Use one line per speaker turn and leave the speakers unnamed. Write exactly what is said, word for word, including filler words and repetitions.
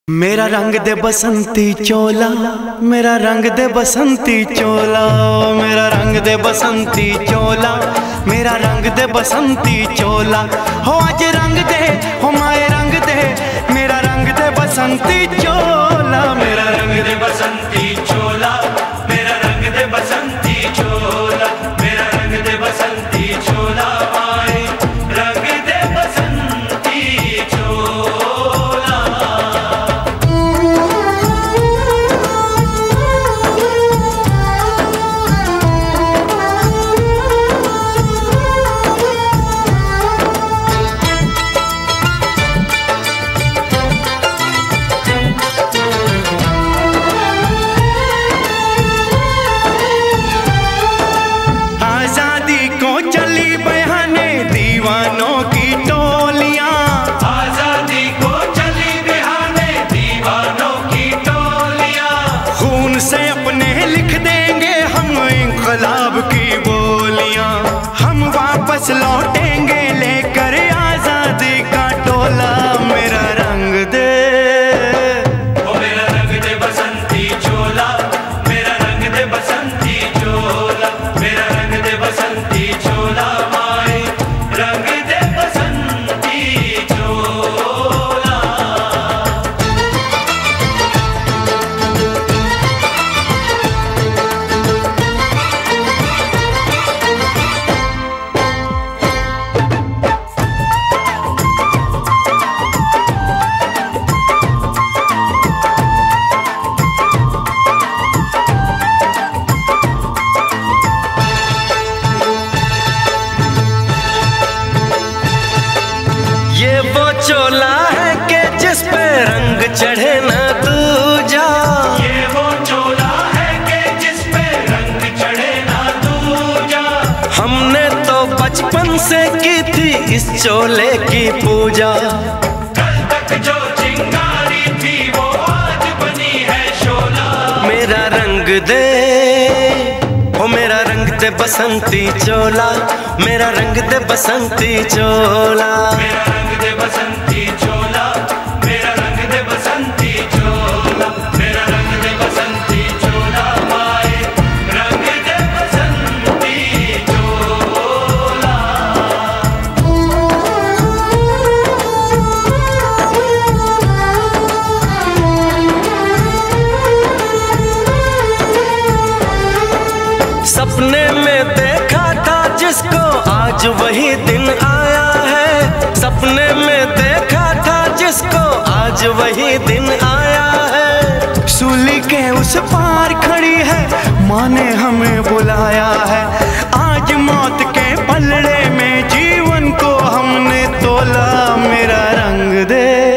मेरा रंग दे बसंती चोला, मेरा रंग दे बसंती चोला, मेरा रंग दे बसंती चोला, मेरा रंग दे बसंती चोला। हो आज रंग दे, हो माए रंग दे, मेरा रंग दे बसंती चोला, मेरा रंग दे बसंती चोला, मेरा रंग दे बसंती चोला, मेरा रंग दे बसंती चोला, माए रंग दे बसंती चोला। से अपने लिख देंगे हम इंकलाब की बोलियां, हम वापस लौटेंगे लेकर आजादी का टोला। मेरा रंग दे, ओ मेरा रंग दे बसंती चोला, मेरा रंग दे बसंती चोला, मेरा रंग दे बसंती चोला, माए रंग दे बसंती चोला। ये वो चोला है कि जिस पे रंग चढ़े न दूजा, ये वो चोला है कि जिस पे रंग चढ़े न दूजा। हमने तो बचपन से की थी इस चोले की पूजा, कल तक जो चिंगारी थी वो आज बनी है शोला। मेरा रंग दे, ओ मेरा रंग दे बसंती चोला, मेरा रंग दे बसंती चोला, मेरा रंग दे बसंती चोला, मेरा रंग दे बसंती चोला, मेरा रंग दे बसंती चोला, माए रंग दे बसंती चोला। सपने में देखा था जिसको आज वही दिन आया है, सपने में देखा था जिसको आज वही दिन आया है। सूली के उस पार खड़ी है, माँ ने हमें बुलाया है, आज मौत के पलड़े में जीवन को हमने तोला। मेरा रंग दे,